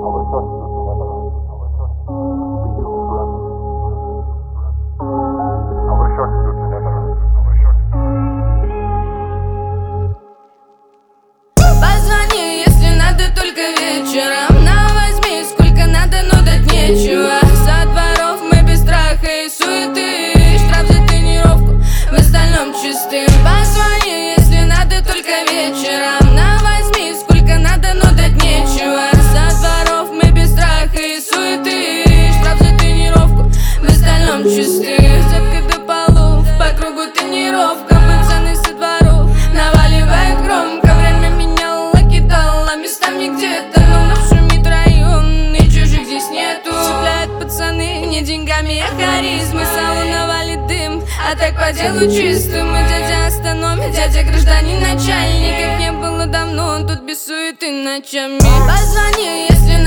Позвони, если надо, только вечером. На возьми, сколько надо, но дать нечего. Со дворов мы без страха и суеты. Штраф за тренировку, в остальном чистым. Позвони, если надо, только вечером. На возьми, сколько надо, но дать нечего. Со дворов мы без страха и суеты. Штраф за тренировку, в остальном чистым. Цепка до полов, по кругу тренировка. Пацаны со дворов наваливает громко. Время меняло, кидало местами где-то, но шумит район, и чужих здесь нету. Цепляют пацаны не деньгами, а харизмой. Салона валит дым, а так по делу чистым. И дядя остановит, дядя гражданин начальник. Как не было давно, он тут без суеты ночами. Позвони, если